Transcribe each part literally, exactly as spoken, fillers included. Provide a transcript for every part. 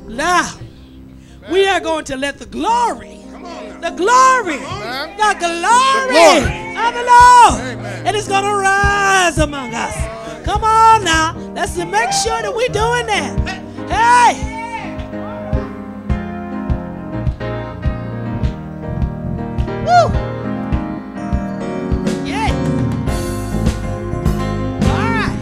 Now, we are going to let the glory, the glory, the glory of the Lord, and it's going to rise among us. Come on now. Let's make sure that we're doing that. Hey. Woo. Yeah. All right.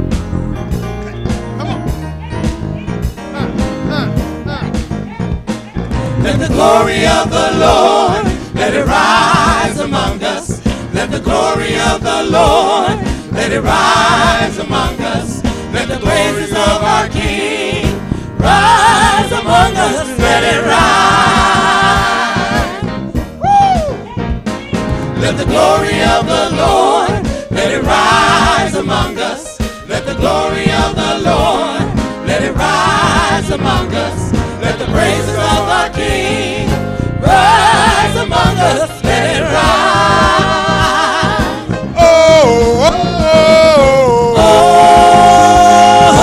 Come on. Uh, uh, uh. Let the glory of the Lord, let it rise among us. Let the glory of the Lord, let it rise among us. Let the praises of our King rise among us. Let it rise. Woo! Let the glory of the Lord, let it rise among us. Let the glory of the Lord, let it rise among us. Let the praises of our King rise among us. Let it rise. Oh, oh, oh, oh,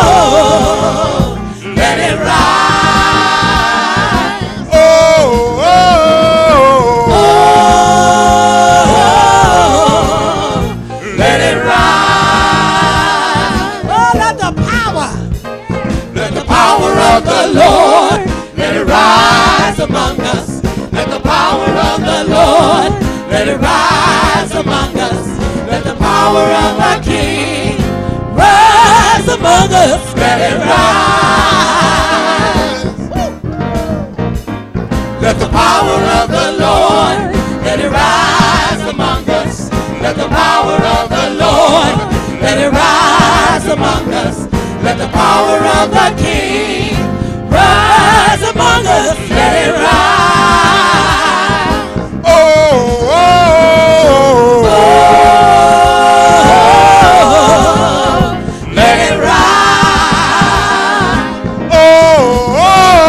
let it rise. Oh, oh, oh, let it rise. Oh, let the power, let the power of the Lord, let it rise among us. Let the power of the Lord, let it rise among us. Let the power of our King rise among us. Let it rise. Let the power of the Lord, let it rise among us. Let the power of the Lord, let it rise among us. Let the power of the King rise among us. Let it rise. oh, oh, oh, let it rise. oh, oh,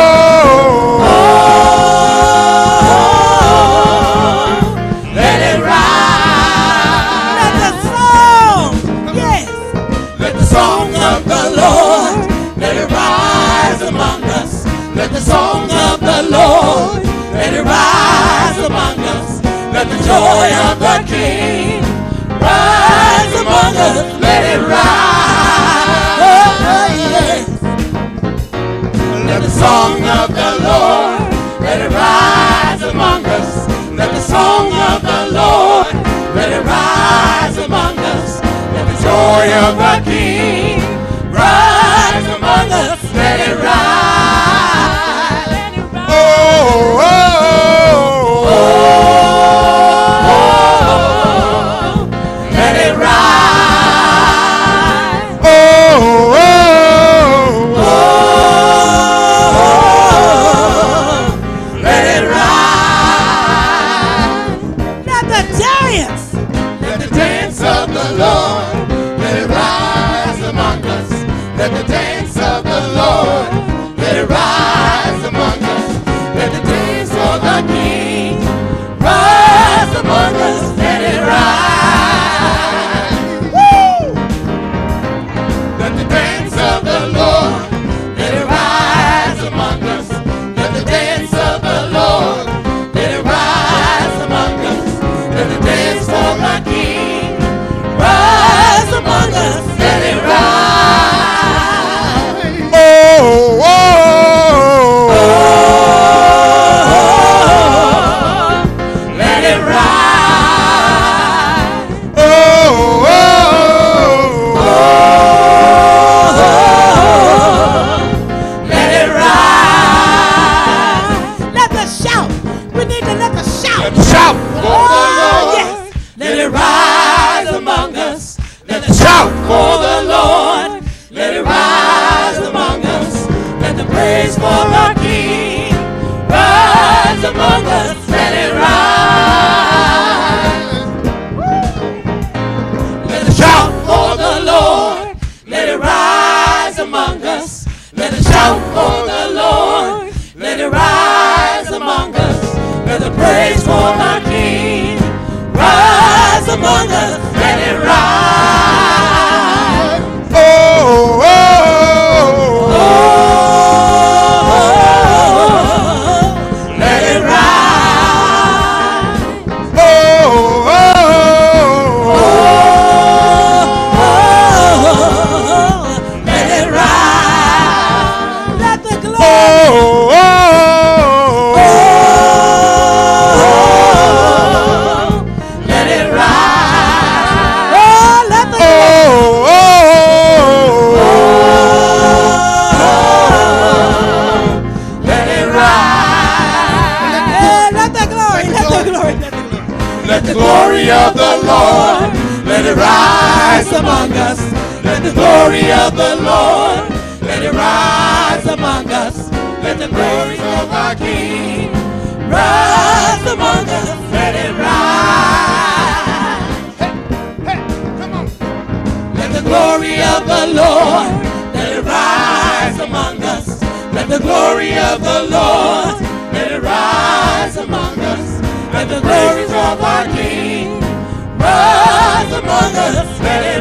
let it rise. let the song, yes, Let the song of the Lord, let it rise among us. Let the song of the Lord, let it rise among us. Let the joy of the King rise among us. Let it rise. Oh, yes. Let the song of the Lord, let it rise among us. Let the song of the Lord, let it rise among us. Let the joy of the King rise among us. Let it rise. Let it rise. oh, oh, Oh, let it rise. oh, oh, Oh, let it rise. let the dance, Let the dance of the Lord, let it rise among us. Let the dance of the Lord, let it rise among us. Let the dance of the King rise among us. Let it rise. Woo! Let the dance of the Lord, let it rise among us. Let the dance of the Lord, let it rise among us. Let the dance for the King rise among us. Let it rise. oh, oh, Oh, let it rise. oh, oh, Oh, let it rise. let the shout. We need to let the shout. shout, Oh, yes, Let it rise among us. Let the shout for the Lord. Let it rise among us. Let the praise for our King rise among us. Let it rise. Let the shout for the Lord. Let it rise among us. Let the shout for the Lord. Let it rise among us. Let the praise for our King rise among us. Let it rise. oh, oh, Oh, of the Lord, let it rise among us. Let the glory of the Lord, let it rise among us. Let the glory of our King rise among us. Let it rise. Hey, hey, come on. Let the glory of the Lord, let it rise among us. Let the glory of the Lord, let it rise among us. Let the glory of our King rise among us. Let it